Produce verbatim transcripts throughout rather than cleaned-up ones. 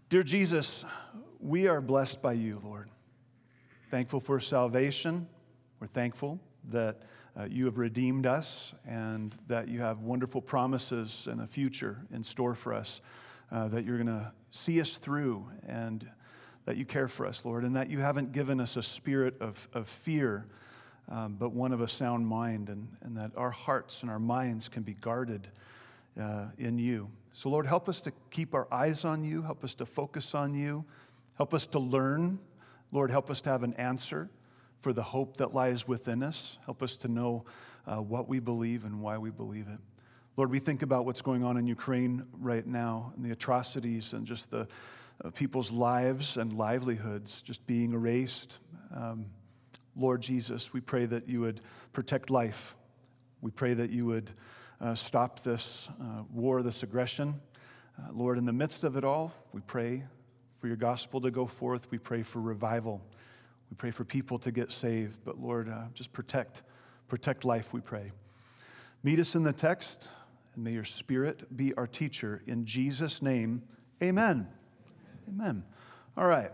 Dear Jesus, we are blessed by you, Lord. Thankful for salvation. We're thankful that uh, you have redeemed us and that you have wonderful promises and a future in store for us, uh, that you're going to see us through and that you care for us, Lord, and that you haven't given us a spirit of, of fear, um, but one of a sound mind, and, and that our hearts and our minds can be guarded uh, in you. So, Lord, help us to keep our eyes on you. Help us to focus on you. Help us to learn. Lord, help us to have an answer for the hope that lies within us. Help us to know uh, what we believe and why we believe it. Lord, we think about what's going on in Ukraine right now and the atrocities and just the uh, people's lives and livelihoods just being erased. Um, Lord Jesus, we pray that you would protect life. We pray that you would Uh, stop this uh, war, this aggression. Uh, Lord, in the midst of it all, we pray for your gospel to go forth. We pray for revival. We pray for people to get saved. But Lord, uh, just protect, protect life, we pray. Meet us in the text, and may your Spirit be our teacher. In Jesus' name, amen. Amen. All right.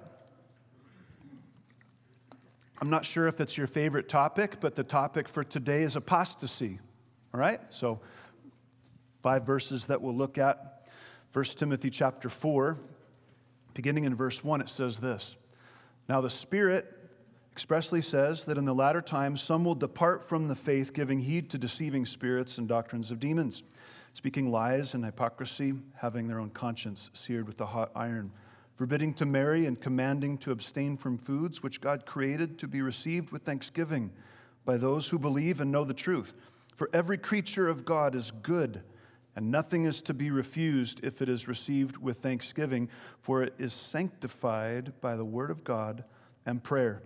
I'm not sure if it's your favorite topic, but the topic for today is apostasy. All right, so five verses that we'll look at. First Timothy chapter four, beginning in verse one, it says this. Now the Spirit expressly says that in the latter times some will depart from the faith, giving heed to deceiving spirits and doctrines of demons, speaking lies and hypocrisy, having their own conscience seared with a hot iron, forbidding to marry and commanding to abstain from foods which God created to be received with thanksgiving by those who believe and know the truth. For every creature of God is good, and nothing is to be refused if it is received with thanksgiving, for it is sanctified by the word of God and prayer.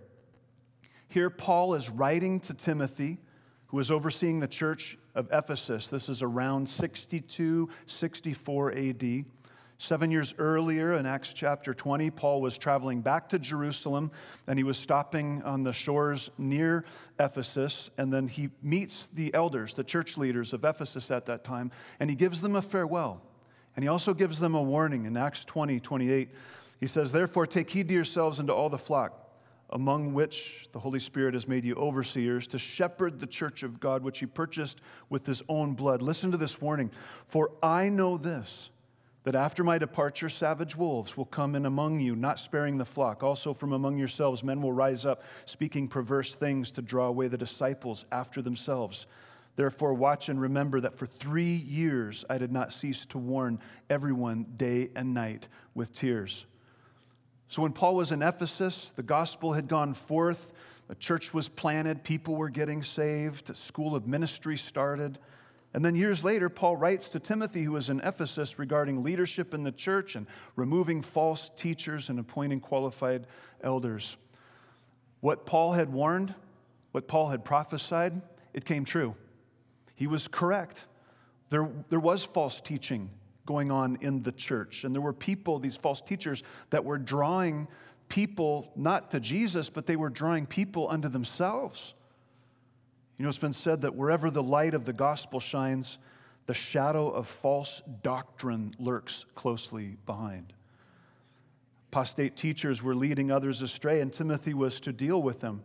Here Paul is writing to Timothy, who is overseeing the church of Ephesus. This is around sixty-two, sixty-four A D. Seven years earlier, in Acts chapter twenty, Paul was traveling back to Jerusalem, and he was stopping on the shores near Ephesus, and then he meets the elders, the church leaders of Ephesus at that time, and he gives them a farewell. And he also gives them a warning in Acts twenty, twenty-eight. He says, "Therefore take heed to yourselves and to all the flock, among which the Holy Spirit has made you overseers, to shepherd the church of God, which he purchased with his own blood." Listen to this warning. "For I know this, that after my departure, savage wolves will come in among you, not sparing the flock. Also from among yourselves, men will rise up, speaking perverse things to draw away the disciples after themselves. Therefore, watch and remember that for three years I did not cease to warn everyone day and night with tears." So when Paul was in Ephesus, the gospel had gone forth, a church was planted, people were getting saved, a school of ministry started. And then years later, Paul writes to Timothy, who was in Ephesus, regarding leadership in the church and removing false teachers and appointing qualified elders. What Paul had warned, what Paul had prophesied, it came true. He was correct. There, there was false teaching going on in the church, and there were people, these false teachers, that were drawing people not to Jesus, but they were drawing people unto themselves. You know, it's been said that wherever the light of the gospel shines, the shadow of false doctrine lurks closely behind. Apostate teachers were leading others astray, and Timothy was to deal with them.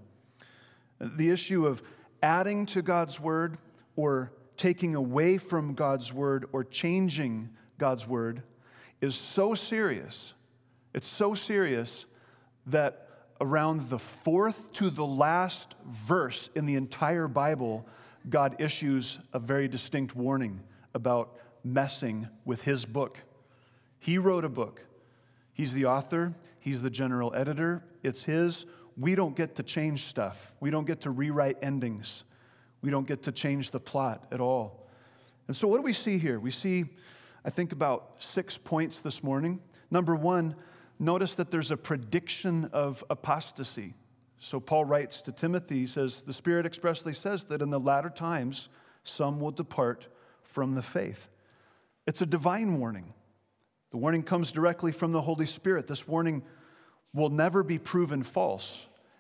The issue of adding to God's word or taking away from God's word or changing God's word is so serious. It's so serious that around the fourth to the last verse in the entire Bible, God issues a very distinct warning about messing with his book. He wrote a book. He's the author. He's the general editor. It's his. We don't get to change stuff. We don't get to rewrite endings. We don't get to change the plot at all. And so what do we see here? We see, I think, about six points this morning. Number one, notice that there's a prediction of apostasy. So Paul writes to Timothy, he says, the Spirit expressly says that in the latter times, some will depart from the faith. It's a divine warning. The warning comes directly from the Holy Spirit. This warning will never be proven false.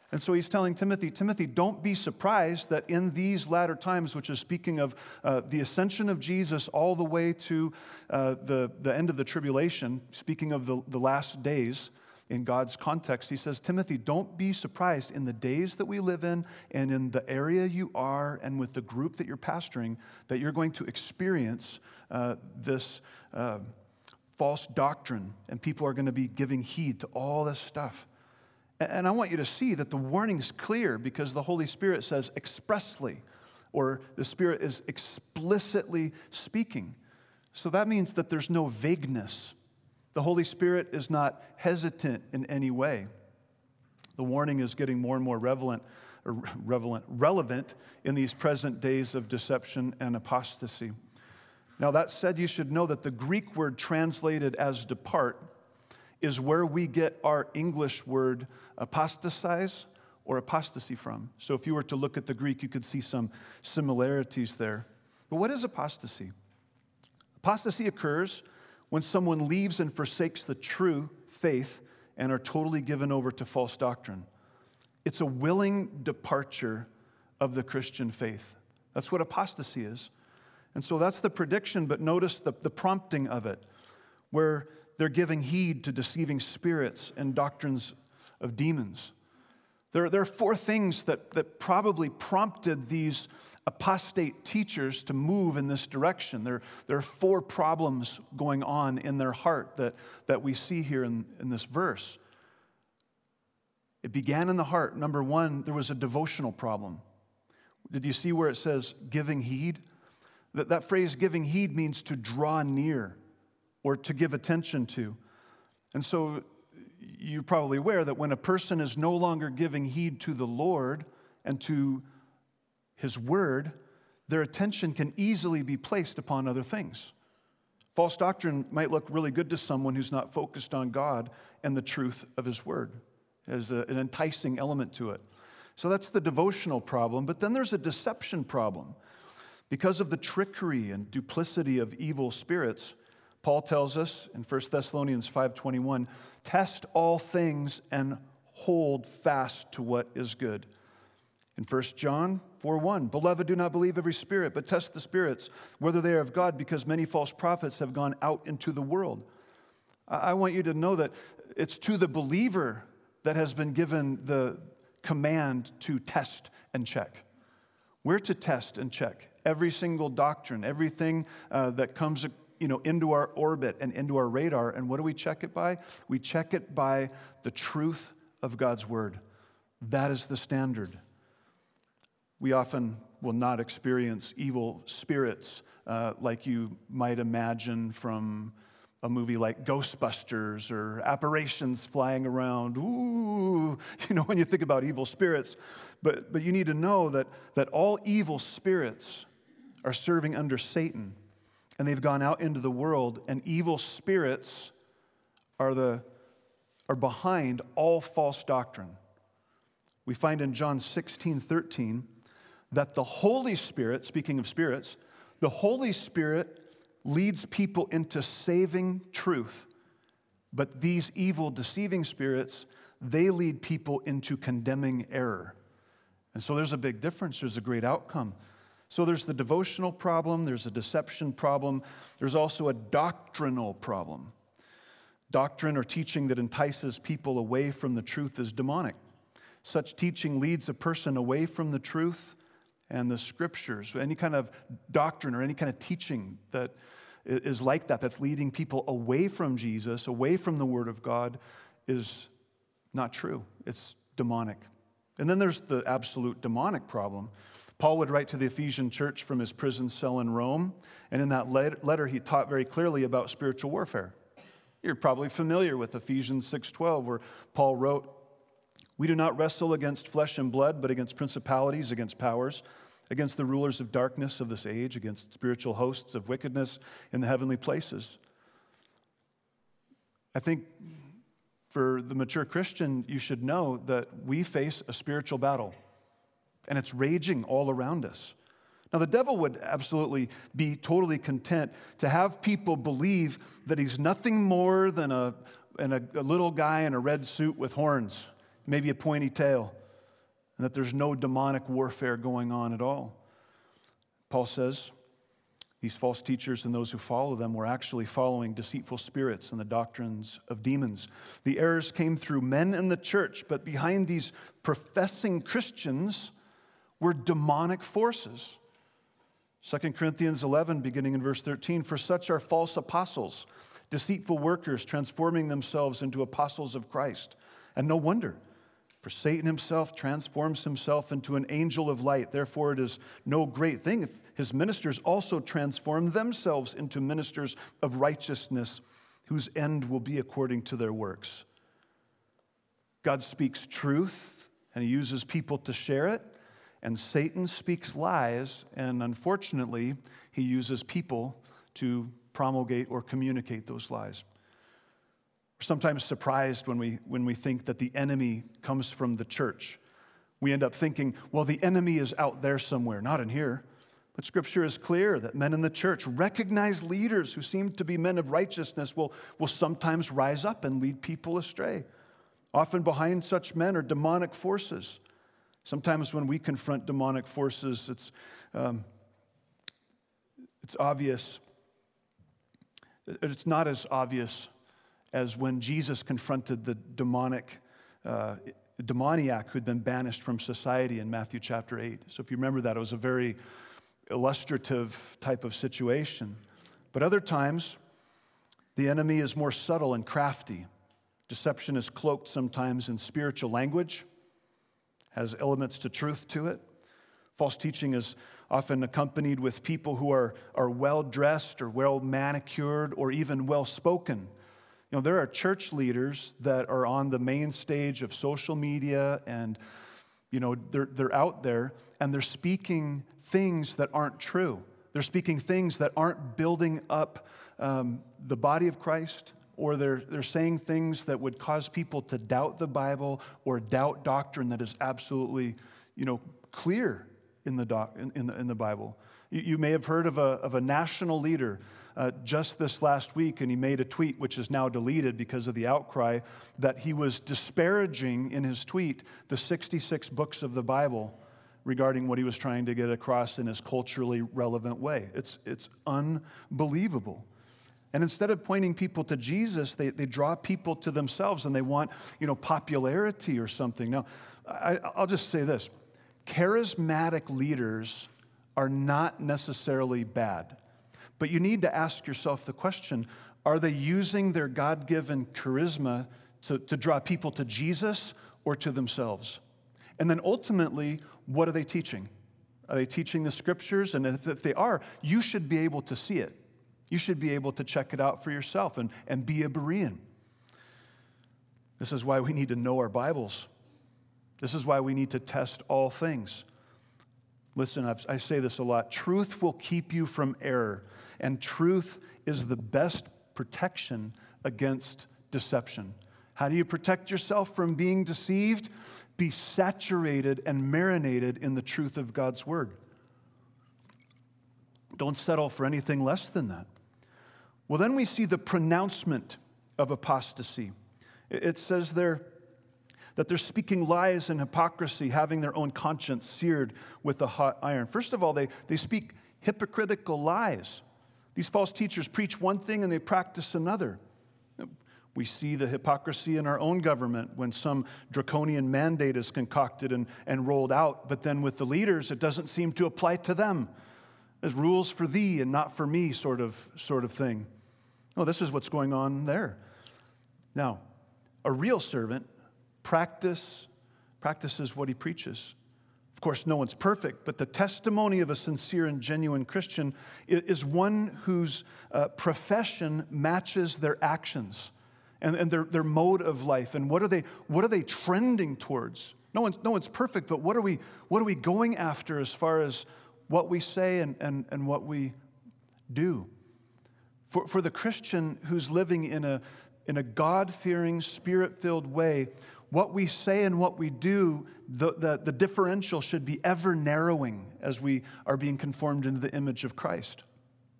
And so he's telling Timothy, Timothy, don't be surprised that in these latter times, which is speaking of uh, the ascension of Jesus all the way to uh, the, the end of the tribulation, speaking of the, the last days in God's context, he says, Timothy, don't be surprised in the days that we live in and in the area you are and with the group that you're pastoring that you're going to experience uh, this uh, false doctrine, and people are going to be giving heed to all this stuff. And I want you to see that the warning's clear because the Holy Spirit says expressly, or the Spirit is explicitly speaking. So that means that there's no vagueness. The Holy Spirit is not hesitant in any way. The warning is getting more and more relevant, or relevant, relevant in these present days of deception and apostasy. Now, that said, you should know that the Greek word translated as depart is where we get our English word apostatize or apostasy from. So if you were to look at the Greek, you could see some similarities there. But what is apostasy? Apostasy occurs when someone leaves and forsakes the true faith and are totally given over to false doctrine. It's a willing departure of the Christian faith. That's what apostasy is. And so that's the prediction, but notice the, the prompting of it, where they're giving heed to deceiving spirits and doctrines of demons. There, there are four things that, that probably prompted these apostate teachers to move in this direction. There, there are four problems going on in their heart that, that we see here in, in this verse. It began in the heart. Number one, there was a devotional problem. Did you see where it says giving heed? That, that phrase giving heed means to draw near, or to give attention to. And so you're probably aware that when a person is no longer giving heed to the Lord and to His Word, their attention can easily be placed upon other things. False doctrine might look really good to someone who's not focused on God and the truth of His Word. There's a, an enticing element to it. So that's the devotional problem. But then there's a deception problem. Because of the trickery and duplicity of evil spirits, Paul tells us in First Thessalonians five twenty-one, test all things and hold fast to what is good. In First John four one, beloved, do not believe every spirit, but test the spirits, whether they are of God, because many false prophets have gone out into the world. I want you to know that it's to the believer that has been given the command to test and check. We're to test and check every single doctrine, everything uh, that comes you know, into our orbit and into our radar. And what do we check it by? We check it by the truth of God's Word. That is the standard. We often will not experience evil spirits uh, like you might imagine from a movie like Ghostbusters or apparitions flying around. Ooh, you know, when you think about evil spirits. But, but you need to know that, that all evil spirits are serving under Satan. And they've gone out into the world, and evil spirits are the are behind all false doctrine. We find in John sixteen thirteen that the Holy Spirit, speaking of spirits, the Holy Spirit leads people into saving truth. But these evil, deceiving spirits, they lead people into condemning error. And so there's a big difference. There's a great outcome. So there's the devotional problem, there's a deception problem, there's also a doctrinal problem. Doctrine or teaching that entices people away from the truth is demonic. Such teaching leads a person away from the truth and the Scriptures. Any kind of doctrine or any kind of teaching that is like that, that's leading people away from Jesus, away from the Word of God, is not true. It's demonic. And then there's the absolute demonic problem. Paul would write to the Ephesian church from his prison cell in Rome, and in that letter he taught very clearly about spiritual warfare. You're probably familiar with Ephesians six twelve, where Paul wrote, "We do not wrestle against flesh and blood, but against principalities, against powers, against the rulers of darkness of this age, against spiritual hosts of wickedness in the heavenly places." I think for the mature Christian, you should know that we face a spiritual battle. And it's raging all around us. Now, the devil would absolutely be totally content to have people believe that he's nothing more than a, than a, a little guy in a red suit with horns, maybe a pointy tail. and that there's no demonic warfare going on at all. Paul says these false teachers and those who follow them were actually following deceitful spirits and the doctrines of demons. The errors came through men in the church, but behind these professing Christians were demonic forces. Second Corinthians eleven, beginning in verse thirteen, for such are false apostles, deceitful workers, transforming themselves into apostles of Christ. And no wonder, for Satan himself transforms himself into an angel of light. Therefore, it is no great thing if his ministers also transform themselves into ministers of righteousness, whose end will be according to their works. God speaks truth, and he uses people to share it. And Satan speaks lies, and unfortunately, he uses people to promulgate or communicate those lies. We're sometimes surprised when we, when we think that the enemy comes from the church. We end up thinking, well, the enemy is out there somewhere, not in here. But Scripture is clear that men in the church, recognized leaders who seem to be men of righteousness, will, will sometimes rise up and lead people astray. Often behind such men are demonic forces. Sometimes when we confront demonic forces, it's, um, it's obvious. It's not as obvious as when Jesus confronted the demonic uh, demoniac who'd been banished from society in Matthew chapter eight. So if you remember that, it was a very illustrative type of situation. But other times, the enemy is more subtle and crafty. Deception is cloaked sometimes in spiritual language, has elements to truth to it. False teaching is often accompanied with people who are, are well-dressed or well-manicured or even well-spoken. You know, there are church leaders that are on the main stage of social media and, you know, they're, they're out there and they're speaking things that aren't true. They're speaking things that aren't building up um, the body of Christ, or they're, they're saying things that would cause people to doubt the Bible or doubt doctrine that is absolutely, you know, clear in the, doc, in, in the, in the Bible. You, you may have heard of a, of a national leader uh, just this last week, and he made a tweet which is now deleted because of the outcry, that he was disparaging in his tweet the sixty-six books of the Bible regarding what he was trying to get across in his culturally relevant way. It's, it's unbelievable. And instead of pointing people to Jesus, they, they draw people to themselves and they want, you know, popularity or something. Now, I, I'll just say this. Charismatic leaders are not necessarily bad. But you need to ask yourself the question, are they using their God-given charisma to, to draw people to Jesus or to themselves? And then ultimately, what are they teaching? Are they teaching the Scriptures? And if, if they are, you should be able to see it. You should be able to check it out for yourself and, and be a Berean. This is why we need to know our Bibles. This is why we need to test all things. Listen, I've, I say this a lot. Truth will keep you from error, and truth is the best protection against deception. How do you protect yourself from being deceived? Be saturated and marinated in the truth of God's Word. Don't settle for anything less than that. Well, then we see the pronouncement of apostasy. It says there that they're speaking lies and hypocrisy, having their own conscience seared with a hot iron. First of all, they, they speak hypocritical lies. These false teachers preach one thing and they practice another. We see the hypocrisy in our own government when some draconian mandate is concocted and, and rolled out, but then with the leaders, it doesn't seem to apply to them. As rules for thee and not for me sort of, sort of thing. Oh, this is what's going on there. Now, a real servant practice, practices what he preaches. Of course, no one's perfect, but the testimony of a sincere and genuine Christian is one whose uh, profession matches their actions and, and their, their mode of life. And what are they, what are they trending towards? No one's, no one's perfect, but what are we, what are we going after as far as what we say and, and, and what we do? For, for the Christian who's living in a, in a God-fearing, Spirit-filled way, what we say and what we do, the, the, the differential should be ever narrowing as we are being conformed into the image of Christ.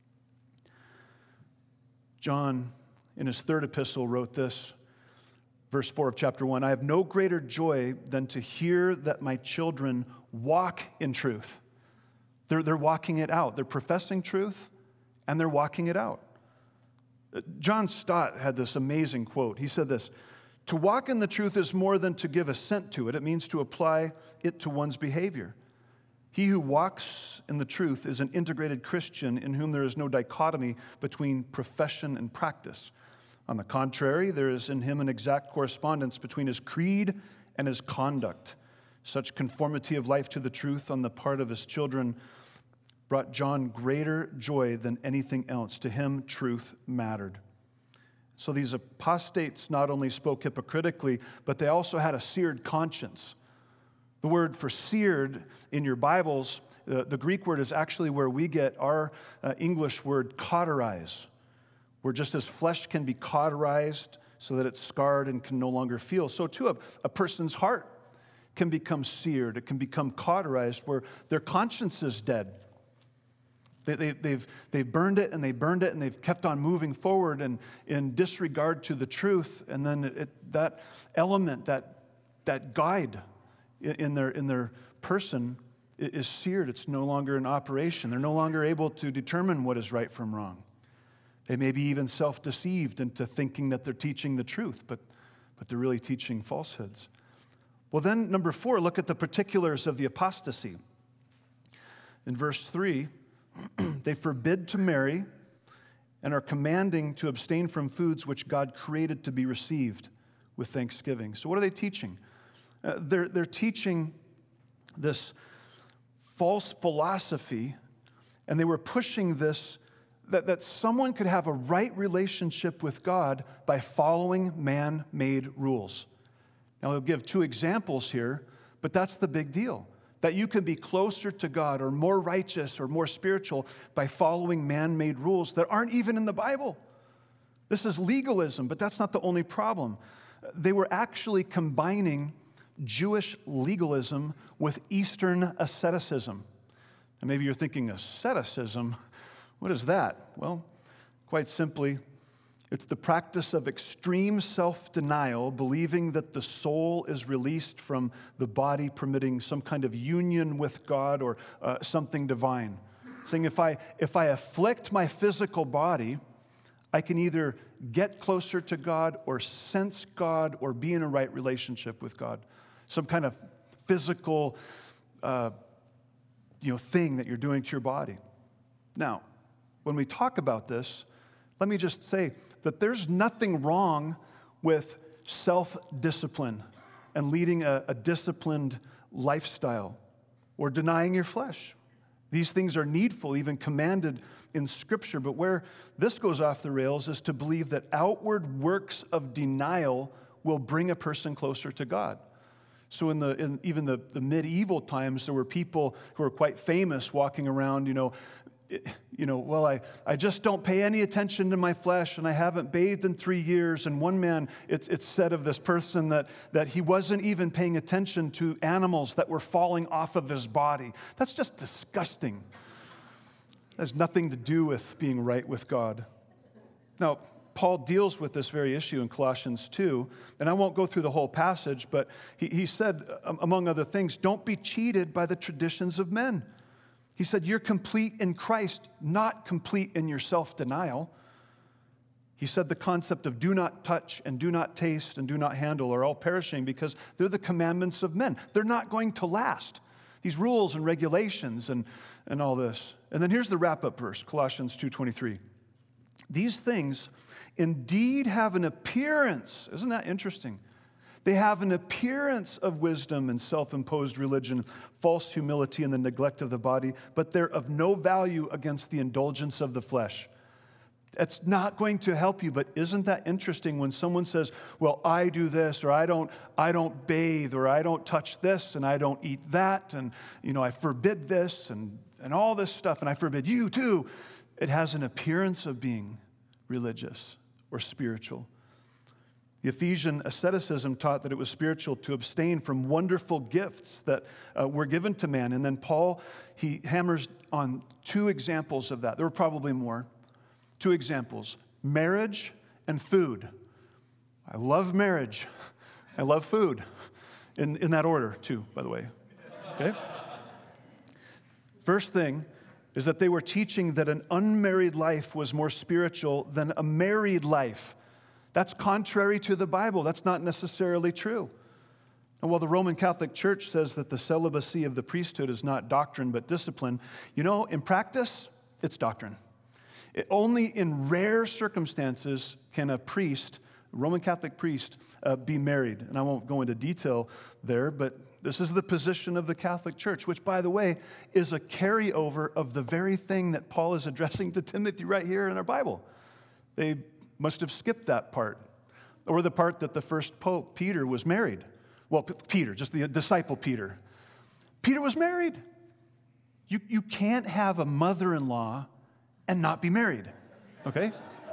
John, in his third epistle, wrote this, verse four of chapter one, I have no greater joy than to hear that my children walk in truth. They're, they're walking it out. They're professing truth, and they're walking it out. John Stott had this amazing quote. He said this, to walk in the truth is more than to give assent to it. It means to apply it to one's behavior. He who walks in the truth is an integrated Christian in whom there is no dichotomy between profession and practice. On the contrary, there is in him an exact correspondence between his creed and his conduct. Such conformity of life to the truth on the part of his children brought John greater joy than anything else. To him, truth mattered. So these apostates not only spoke hypocritically, but they also had a seared conscience. The word for seared in your Bibles, uh, the Greek word is actually where we get our uh, English word cauterize, where just as flesh can be cauterized so that it's scarred and can no longer feel, so too a, a person's heart can become seared, it can become cauterized, where their conscience is dead. They, they, they've, they've burned it and they burned it and they've kept on moving forward and in disregard to the truth, and then it, that element, that, that guide in their, in their person is seared. It's no longer in operation. They're no longer able to determine what is right from wrong. They may be even self-deceived into thinking that they're teaching the truth, but, but they're really teaching falsehoods. Well, then, number four, look at the particulars of the apostasy. In verse three, they forbid to marry and are commanding to abstain from foods which God created to be received with thanksgiving. So what are they teaching? Uh, they're, they're teaching this false philosophy, and they were pushing this, that, that someone could have a right relationship with God by following man-made rules. Now, I'll give two examples here, but that's the big deal, that you can be closer to God or more righteous or more spiritual by following man-made rules that aren't even in the Bible. This is legalism, but that's not the only problem. They were actually combining Jewish legalism with Eastern asceticism. And maybe you're thinking, asceticism? What is that? Well, quite simply, it's the practice of extreme self-denial, believing that the soul is released from the body, permitting some kind of union with God or uh, something divine. Saying if I, if I afflict my physical body, I can either get closer to God or sense God or be in a right relationship with God. Some kind of physical uh, you know, thing that you're doing to your body. Now, when we talk about this, let me just say that there's nothing wrong with self-discipline and leading a, a disciplined lifestyle or denying your flesh. These things are needful, even commanded in Scripture, but where this goes off the rails is to believe that outward works of denial will bring a person closer to God. So in the in even the, the medieval times, there were people who were quite famous walking around, you know, it, you know, well, I, I just don't pay any attention to my flesh, and I haven't bathed in three years. And one man, it's, it's said of this person that, that he wasn't even paying attention to animals that were falling off of his body. That's just disgusting. It has nothing to do with being right with God. Now, Paul deals with this very issue in Colossians two, and I won't go through the whole passage, but he, he said, among other things, don't be cheated by the traditions of men. He said, you're complete in Christ, not complete in your self-denial. He said the concept of do not touch and do not taste and do not handle are all perishing because they're the commandments of men. They're not going to last. These rules and regulations and, and all this. And then here's the wrap-up verse, Colossians two twenty-three. These things indeed have an appearance. Isn't that interesting? They have an appearance of wisdom and self-imposed religion, false humility and the neglect of the body, but they're of no value against the indulgence of the flesh. It's not going to help you, but isn't that interesting when someone says, well, I do this, or I don't, I don't bathe, or I don't touch this, and I don't eat that, and you know, I forbid this, and, and all this stuff, and I forbid you too. It has an appearance of being religious or spiritual. The Ephesian asceticism taught that it was spiritual to abstain from wonderful gifts that uh, were given to man. And then Paul, he hammers on two examples of that. There were probably more. Two examples, marriage and food. I love marriage. I love food. In, in that order, too, by the way. Okay? First thing is that they were teaching that an unmarried life was more spiritual than a married life. That's contrary to the Bible. That's not necessarily true. And while the Roman Catholic Church says that the celibacy of the priesthood is not doctrine but discipline, you know, in practice, it's doctrine. It, only in rare circumstances can a priest, a Roman Catholic priest, uh, be married. And I won't go into detail there, but this is the position of the Catholic Church, which, by the way, is a carryover of the very thing that Paul is addressing to Timothy right here in our Bible. They must have skipped that part, or the part that the first Pope, Peter, was married. Well, P- Peter, just the disciple Peter. Peter was married. You, you can't have a mother-in-law and not be married, okay?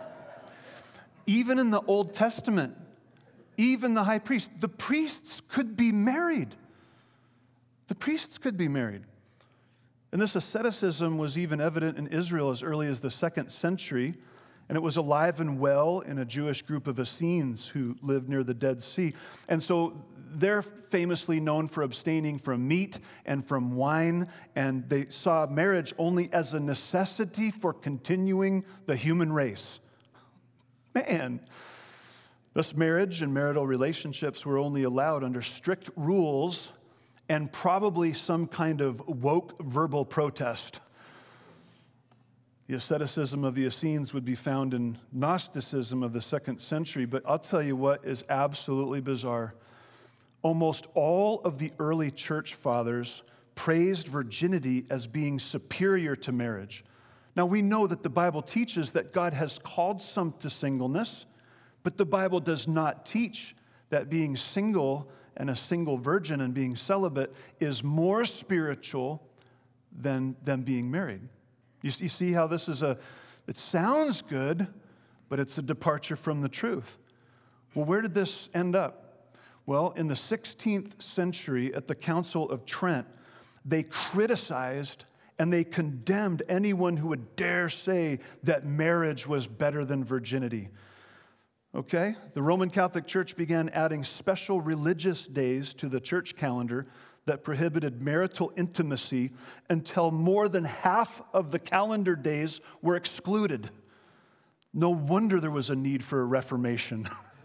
Even in the Old Testament, even the high priest, the priests could be married. The priests could be married. And this asceticism was even evident in Israel as early as the second century, and it was alive and well in a Jewish group of Essenes who lived near the Dead Sea. And so they're famously known for abstaining from meat and from wine, and they saw marriage only as a necessity for continuing the human race. Man, thus marriage and marital relationships were only allowed under strict rules and probably some kind of woke verbal protest. The asceticism of the Essenes would be found in Gnosticism of the second century, but I'll tell you what is absolutely bizarre. Almost all of the early church fathers praised virginity as being superior to marriage. Now, we know that the Bible teaches that God has called some to singleness, but the Bible does not teach that being single and a single virgin and being celibate is more spiritual than, than being married. You, you see how this is a, it sounds good, but it's a departure from the truth. Well, where did this end up? Well, in the sixteenth century at the Council of Trent, they criticized and they condemned anyone who would dare say that marriage was better than virginity. Okay? The Roman Catholic Church began adding special religious days to the church calendar that prohibited marital intimacy until more than half of the calendar days were excluded. No wonder there was a need for a reformation.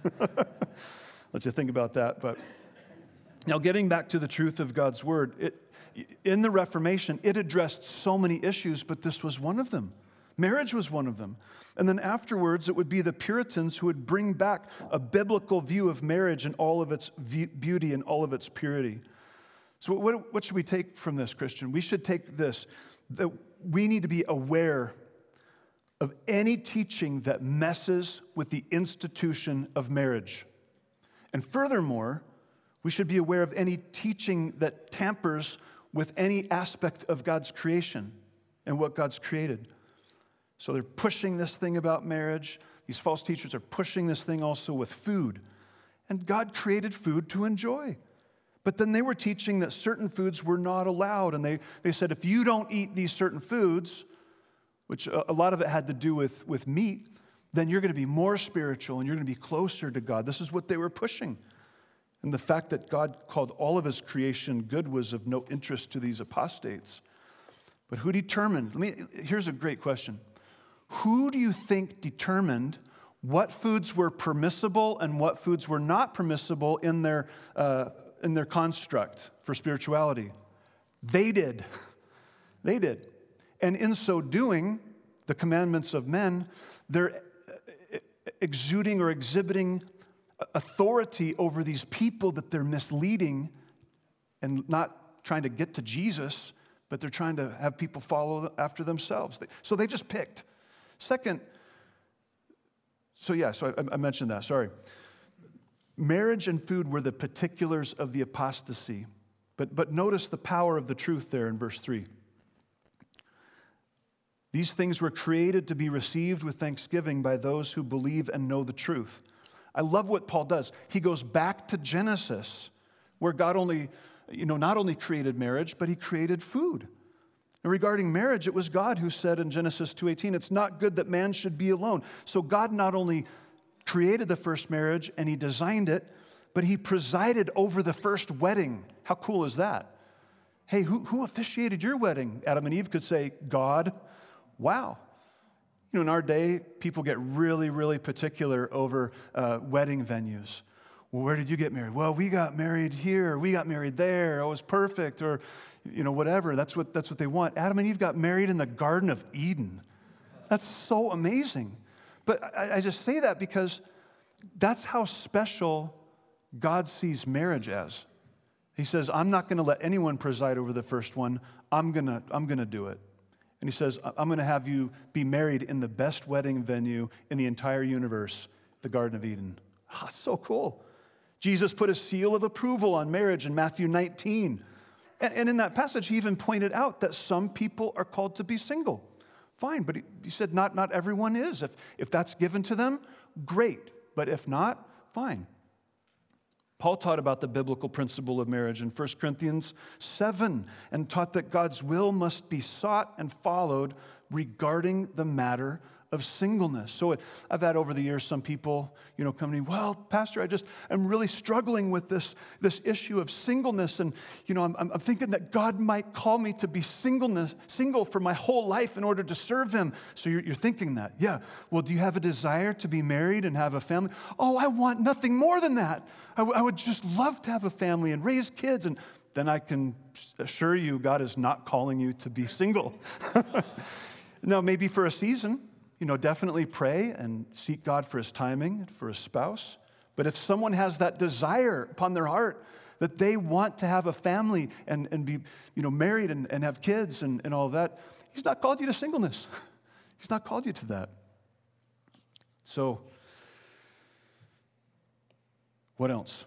Let you think about that. But now, getting back to the truth of God's word, it, in the Reformation, it addressed so many issues, but this was one of them. Marriage was one of them. And then afterwards, it would be the Puritans who would bring back a biblical view of marriage and all of its beauty and all of its purity. So what, what should we take from this, Christian? We should take this, that we need to be aware of any teaching that messes with the institution of marriage. And furthermore, we should be aware of any teaching that tampers with any aspect of God's creation and what God's created. So they're pushing this thing about marriage. These false teachers are pushing this thing also with food. And God created food to enjoy. But then they were teaching that certain foods were not allowed. And they, they said, if you don't eat these certain foods, which a, a lot of it had to do with, with meat, then you're going to be more spiritual and you're going to be closer to God. This is what they were pushing. And the fact that God called all of his creation good was of no interest to these apostates. But who determined? Let me, here's a great question. Who do you think determined what foods were permissible and what foods were not permissible in their, uh, in their construct for spirituality? They did. They did. And in so doing, the commandments of men, they're exuding or exhibiting authority over these people that they're misleading and not trying to get to Jesus, but they're trying to have people follow after themselves. So they just picked. Second, so yeah, so I, I mentioned that, sorry. Marriage and food were the particulars of the apostasy, but, but notice the power of the truth there in verse three. These things were created to be received with thanksgiving by those who believe and know the truth. I love what Paul does. He goes back to Genesis, where God only, you know, not only created marriage, but he created food. And regarding marriage, it was God who said in Genesis two eighteen, it's not good that man should be alone. So God not only created the first marriage and he designed it, but he presided over the first wedding. How cool is that? Hey, who, who officiated your wedding? Adam and Eve could say, God. Wow. You know, in our day, people get really, really particular over uh, wedding venues. Well, where did you get married? Well, we got married here. We got married there. It was perfect, or you know, whatever. That's what that's what they want. Adam and Eve got married in the Garden of Eden. That's so amazing. But I, I just say that because that's how special God sees marriage as. He says, I'm not going to let anyone preside over the first one. I'm going to I'm going to do it. And he says, I'm going to have you be married in the best wedding venue in the entire universe, the Garden of Eden. Oh, so cool. Jesus put a seal of approval on marriage in Matthew nineteen. And, and in that passage, he even pointed out that some people are called to be single. Fine, but he, he said not, not everyone is. If, if that's given to them, great. But if not, fine. Paul taught about the biblical principle of marriage in First Corinthians seven and taught that God's will must be sought and followed regarding the matter of singleness. So it, I've had over the years some people, you know, come to me, well, Pastor, I just, I'm really struggling with this, this issue of singleness. And, you know, I'm, I'm thinking that God might call me to be singleness, single for my whole life in order to serve him. So you're, you're thinking that. Yeah. Well, do you have a desire to be married and have a family? Oh, I want nothing more than that. I, w- I would just love to have a family and raise kids. And then I can assure you God is not calling you to be single. Now, maybe for a season. You know, definitely pray and seek God for his timing, for his spouse. But if someone has that desire upon their heart that they want to have a family and, and be, you know, married and, and have kids and, and all of that, he's not called you to singleness. He's not called you to that. So, what else?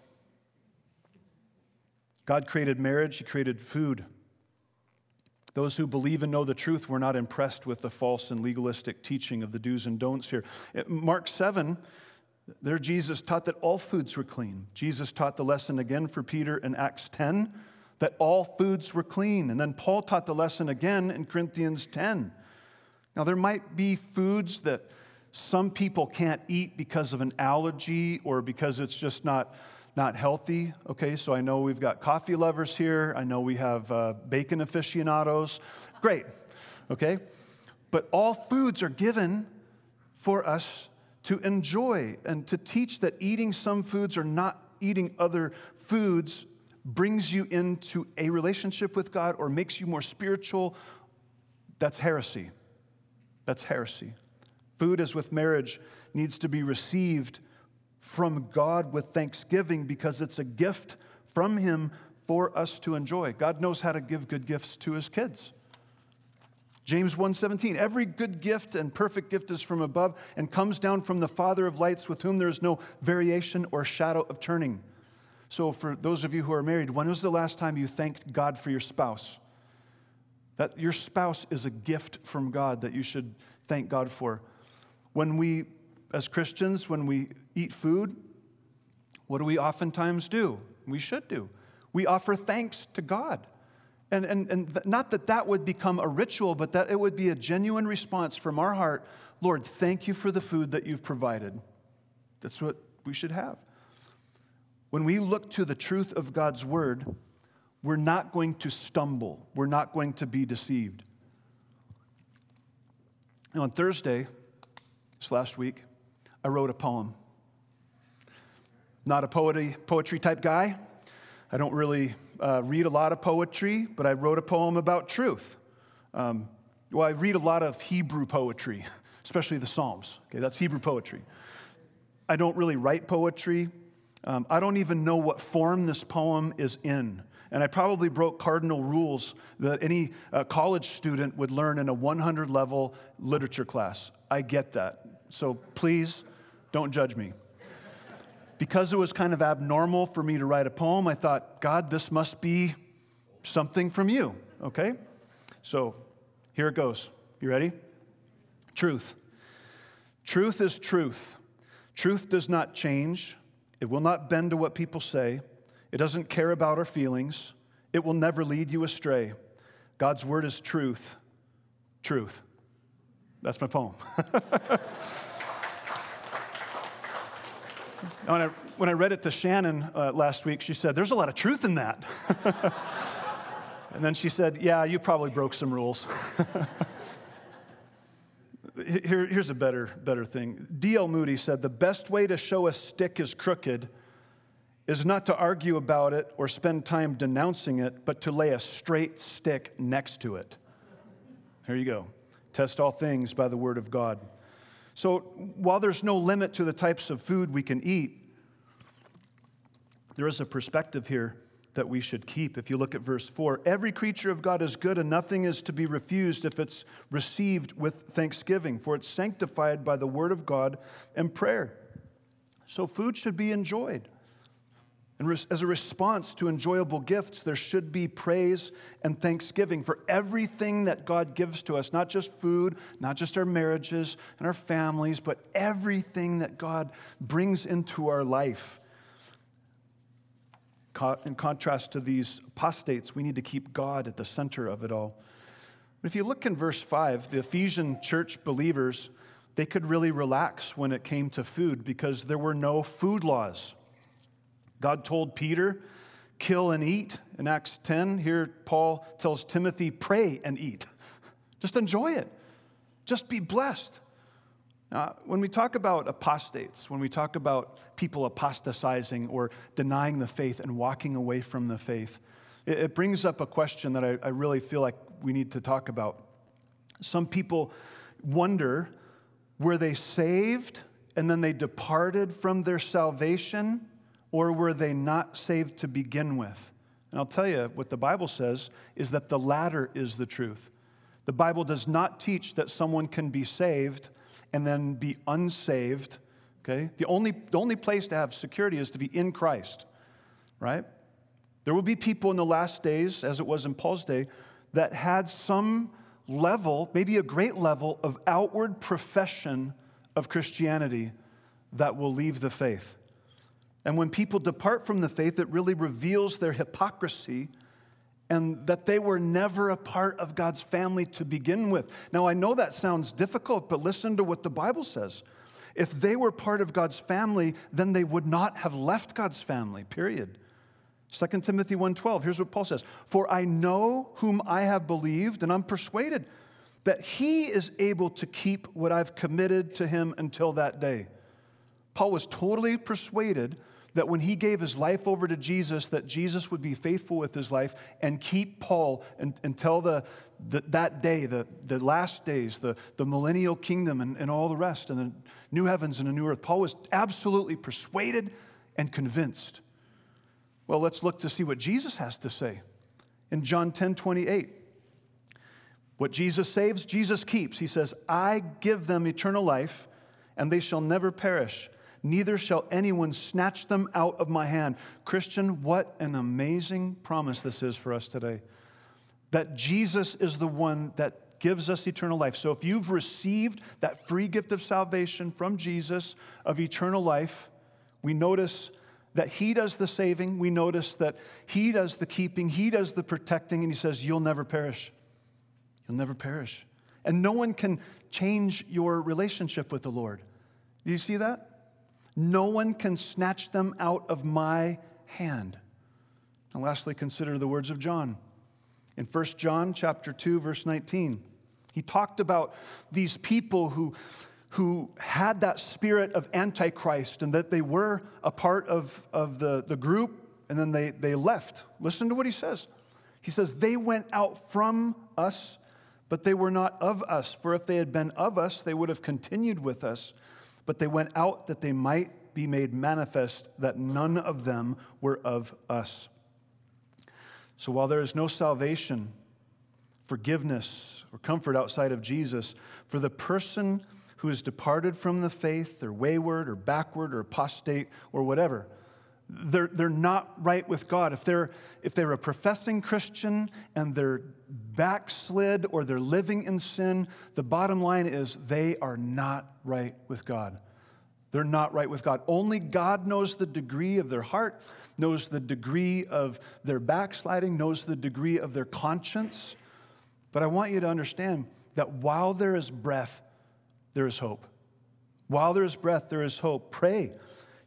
God created marriage. He created food. Those who believe and know the truth were not impressed with the false and legalistic teaching of the do's and don'ts here. Mark seven, there Jesus taught that all foods were clean. Jesus taught the lesson again for Peter in Acts ten, that all foods were clean. And then Paul taught the lesson again in Corinthians ten. Now, there might be foods that some people can't eat because of an allergy or because it's just not Not healthy. Okay, so I know we've got coffee lovers here. I know we have uh, bacon aficionados. Great, okay? But all foods are given for us to enjoy and to teach that eating some foods or not eating other foods brings you into a relationship with God or makes you more spiritual. That's heresy. That's heresy. Food, as with marriage, needs to be received from God with thanksgiving because it's a gift from him for us to enjoy. God knows how to give good gifts to his kids. James one seventeen, every good gift and perfect gift is from above and comes down from the Father of lights with whom there is no variation or shadow of turning. So for those of you who are married, when was the last time you thanked God for your spouse? That your spouse is a gift from God that you should thank God for. When we, as Christians, when we eat food, what do we oftentimes do? We should do. We offer thanks to God. And, and, and th- not that that would become a ritual, but that it would be a genuine response from our heart. Lord, thank you for the food that you've provided. That's what we should have. When we look to the truth of God's word, we're not going to stumble. We're not going to be deceived. Now, on Thursday, this last week, I wrote a poem. Not a poetry, poetry type guy. I don't really uh, read a lot of poetry, but I wrote a poem about truth. Um, well, I read a lot of Hebrew poetry, especially the Psalms. Okay, that's Hebrew poetry. I don't really write poetry. Um, I don't even know what form this poem is in. And I probably broke cardinal rules that any uh, college student would learn in a one hundred level literature class. I get that. So please don't judge me. Because it was kind of abnormal for me to write a poem, I thought, God, this must be something from you, okay? So here it goes. You ready? Truth. Truth is truth. Truth does not change. It will not bend to what people say. It doesn't care about our feelings. It will never lead you astray. God's word is truth. Truth. That's my poem. When I, when I read it to Shannon uh, last week, she said, there's a lot of truth in that. And then she said, yeah, you probably broke some rules. Here, here's a better, better thing. D L Moody said, the best way to show a stick is crooked is not to argue about it or spend time denouncing it, but to lay a straight stick next to it. There you go. Test all things by the word of God. So while there's no limit to the types of food we can eat, there is a perspective here that we should keep. If you look at verse four, every creature of God is good, and nothing is to be refused if it's received with thanksgiving, for it's sanctified by the word of God and prayer. So food should be enjoyed. And as a response to enjoyable gifts, there should be praise and thanksgiving for everything that God gives to us, not just food, not just our marriages and our families, but everything that God brings into our life. In contrast to these apostates, we need to keep God at the center of it all. If you look in verse five, the Ephesian church believers, they could really relax when it came to food because there were no food laws. God told Peter, kill and eat. In Acts ten, here Paul tells Timothy, pray and eat. Just enjoy it. Just be blessed. Now, when we talk about apostates, when we talk about people apostatizing or denying the faith and walking away from the faith, it, it brings up a question that I, I really feel like we need to talk about. Some people wonder, were they saved and then they departed from their salvation, or were they not saved to begin with? And I'll tell you, what the Bible says is that the latter is the truth. The Bible does not teach that someone can be saved and then be unsaved, okay? The only, the only place to have security is to be in Christ, right? There will be people in the last days, as it was in Paul's day, that had some level, maybe a great level, of outward profession of Christianity that will leave the faith. And when people depart from the faith, it really reveals their hypocrisy and that they were never a part of God's family to begin with. Now, I know that sounds difficult, but listen to what the Bible says. If they were part of God's family, then they would not have left God's family, period. Second Timothy one twelve, here's what Paul says. For I know whom I have believed, and I'm persuaded that he is able to keep what I've committed to him until that day. Paul was totally persuaded that when he gave his life over to Jesus, that Jesus would be faithful with his life and keep Paul and, until the, the, that day, the, the last days, the, the millennial kingdom and, and all the rest, and the new heavens and a new earth. Paul was absolutely persuaded and convinced. Well, let's look to see what Jesus has to say. In John ten twenty-eight, what Jesus saves, Jesus keeps. He says, I give them eternal life, and they shall never perish. Neither shall anyone snatch them out of my hand. Christian, what an amazing promise this is for us today. That Jesus is the one that gives us eternal life. So if you've received that free gift of salvation from Jesus, of eternal life, we notice that he does the saving. We notice that he does the keeping. He does the protecting. And he says, you'll never perish. You'll never perish. And no one can change your relationship with the Lord. Do you see that? No one can snatch them out of my hand. And lastly, consider the words of John. In First John chapter two, verse nineteen, he talked about these people who, who had that spirit of Antichrist and that they were a part of, of the, the group, and then they, they left. Listen to what he says. He says, they went out from us, but they were not of us. For if they had been of us, they would have continued with us. But they went out that they might be made manifest that none of them were of us. So while there is no salvation, forgiveness, or comfort outside of Jesus, for the person who has departed from the faith, or wayward, or backward, or apostate, or whatever, they're, they're not right with God. If they're, if they're a professing Christian and they're backslid or they're living in sin, the bottom line is they are not right with God. They're not right with God. Only God knows the degree of their heart, knows the degree of their backsliding, knows the degree of their conscience. But I want you to understand that while there is breath, there is hope. While there is breath, there is hope. Pray.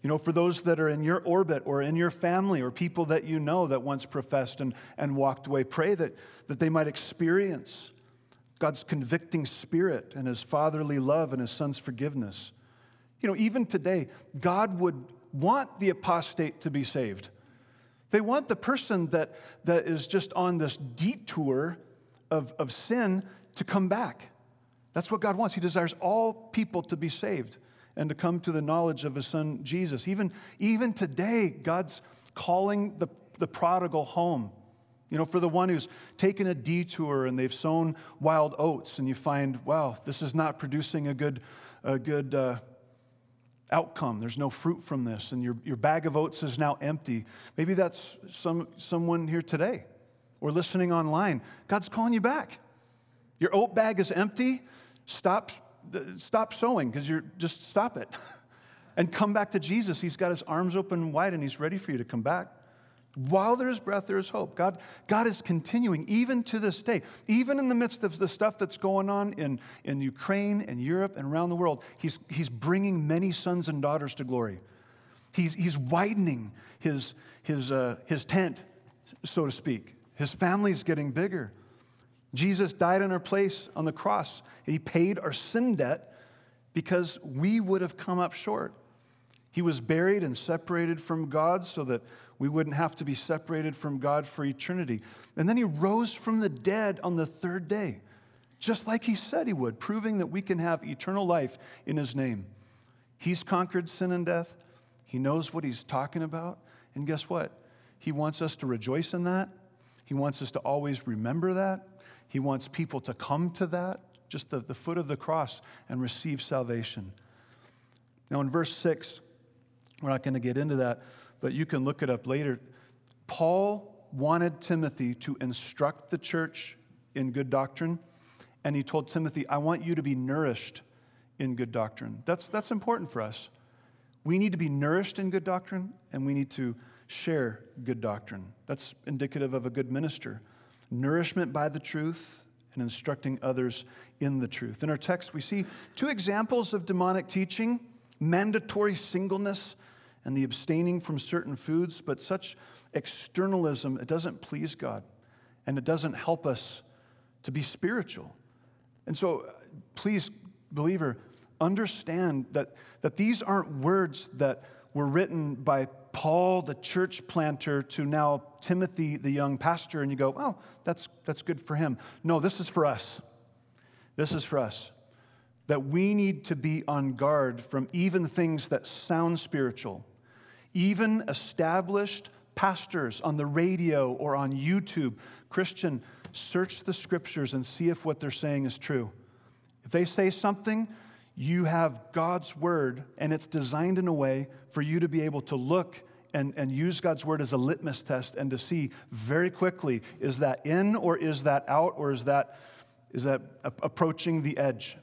You know, for those that are in your orbit or in your family or people that you know that once professed and, and walked away, pray that, that they might experience God's convicting spirit and his fatherly love and his son's forgiveness. You know, even today, God would want the apostate to be saved. They want the person that, that is just on this detour of, of sin to come back. That's what God wants. He desires all people to be saved and to come to the knowledge of his son, Jesus. Even, even today, God's calling the, the prodigal home. You know, for the one who's taken a detour and they've sown wild oats and you find, wow, this is not producing a good, a good uh, outcome. There's no fruit from this, and your, your bag of oats is now empty. Maybe that's some someone here today or listening online. God's calling you back. Your oat bag is empty. Stop, stop sowing because you're just stop it and come back to Jesus. He's got his arms open wide and he's ready for you to come back. While there is breath, there is hope. God, God is continuing even to this day, even in the midst of the stuff that's going on in, in Ukraine and Europe and around the world. He's, he's bringing many sons and daughters to glory. He's, he's widening his, his, uh, his tent, so to speak. His family's getting bigger. Jesus died in our place on the cross. He paid our sin debt because we would have come up short. He was buried and separated from God so that we wouldn't have to be separated from God for eternity. And then he rose from the dead on the third day, just like he said he would, proving that we can have eternal life in his name. He's conquered sin and death. He knows what he's talking about. And guess what? He wants us to rejoice in that. He wants us to always remember that. He wants people to come to that, just the, the foot of the cross, and receive salvation. Now in verse six, we're not going to get into that, but you can look it up later. Paul wanted Timothy to instruct the church in good doctrine, and he told Timothy, I want you to be nourished in good doctrine. That's, that's important for us. We need to be nourished in good doctrine, and we need to share good doctrine. That's indicative of a good minister. Nourishment by the truth and instructing others in the truth. In our text, we see two examples of demonic teaching, mandatory singleness and the abstaining from certain foods, but such externalism, it doesn't please God, and it doesn't help us to be spiritual. And so, please, believer, understand that, that these aren't words that were written by Paul, the church planter, to now Timothy, the young pastor, and you go, oh, that's, that's good for him. No, this is for us. This is for us. That we need to be on guard from even things that sound spiritual. Even established pastors on the radio or on YouTube, Christian, search the scriptures and see if what they're saying is true. If they say something, you have God's word, and it's designed in a way for you to be able to look and, and use God's word as a litmus test and to see very quickly, is that in or is that out, or is that, is that approaching the edge?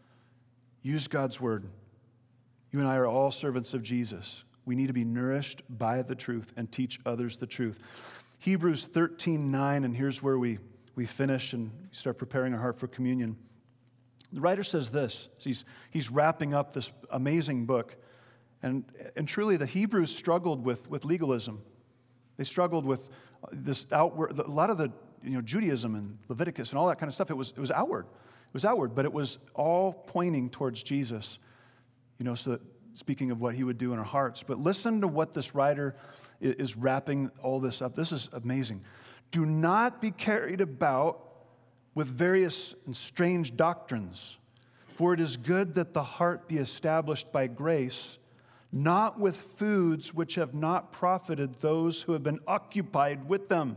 Use God's word. You and I are all servants of Jesus. We need to be nourished by the truth and teach others the truth. Hebrews thirteen nine, and here's where we, we finish and start preparing our heart for communion. The writer says this. He's, he's wrapping up this amazing book. And, and truly, the Hebrews struggled with, with legalism. They struggled with this outward, a lot of the, you know, Judaism and Leviticus and all that kind of stuff. It was, it was outward. It was outward, but it was all pointing towards Jesus, you know, so that, speaking of what he would do in our hearts. But listen to what this writer is wrapping all this up. This is amazing. Do not be carried about with various and strange doctrines, for it is good that the heart be established by grace, not with foods which have not profited those who have been occupied with them.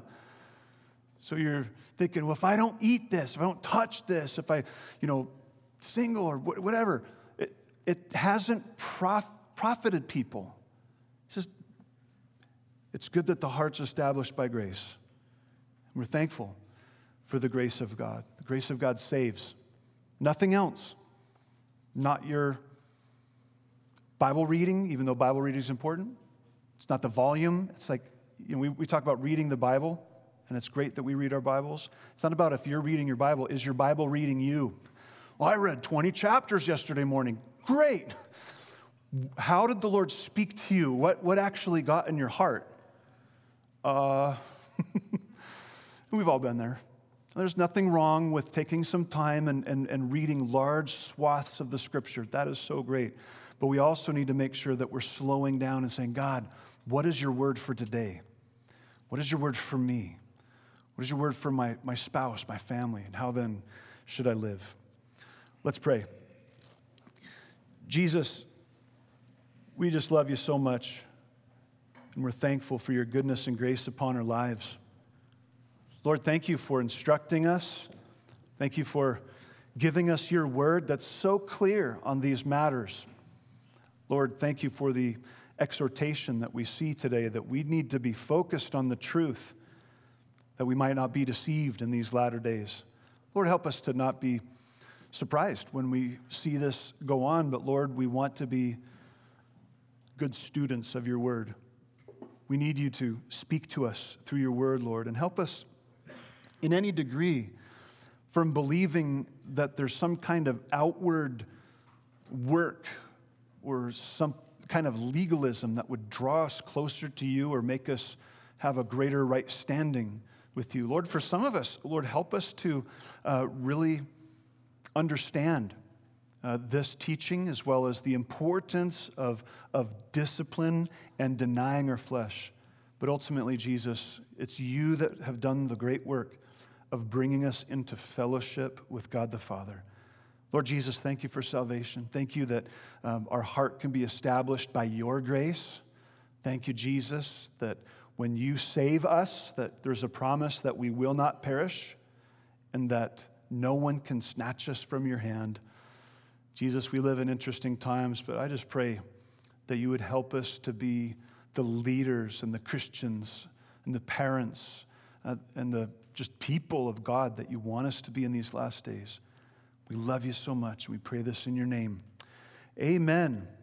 So you're thinking, well, if I don't eat this, if I don't touch this, if I, you know, single or whatever, it, it hasn't prof- profited people. He says, it's good that the heart's established by grace. We're thankful for the grace of God. The grace of God saves. Nothing else. Not your Bible reading, even though Bible reading is important. It's not the volume. It's like, you know, we, we talk about reading the Bible, and it's great that we read our Bibles. It's not about if you're reading your Bible. Is your Bible reading you? Well, I read twenty chapters yesterday morning. Great. How did the Lord speak to you? What, what actually got in your heart? Uh, we've all been there. There's nothing wrong with taking some time and, and, and reading large swaths of the Scripture. That is so great. But we also need to make sure that we're slowing down and saying, God, what is your word for today? What is your word for me? What is your word for my, my spouse, my family? And how then should I live? Let's pray. Jesus, we just love you so much. And we're thankful for your goodness and grace upon our lives. Lord, thank you for instructing us. Thank you for giving us your word that's so clear on these matters. Lord, thank you for the exhortation that we see today, that we need to be focused on the truth, that we might not be deceived in these latter days. Lord, help us to not be surprised when we see this go on, but Lord, we want to be good students of your word. We need you to speak to us through your word, Lord, and help us in any degree from believing that there's some kind of outward work or some kind of legalism that would draw us closer to you or make us have a greater right standing with you. Lord, for some of us, Lord, help us to uh, really understand uh, this teaching as well as the importance of, of discipline and denying our flesh. But ultimately, Jesus, it's you that have done the great work of bringing us into fellowship with God the Father. Lord Jesus, thank you for salvation. Thank you that um, our heart can be established by your grace. Thank you, Jesus, that when you save us, that there's a promise that we will not perish and that no one can snatch us from your hand. Jesus, we live in interesting times, but I just pray that you would help us to be the leaders and the Christians and the parents uh, and the just people of God that you want us to be in these last days. We love you so much. We pray this in your name. Amen.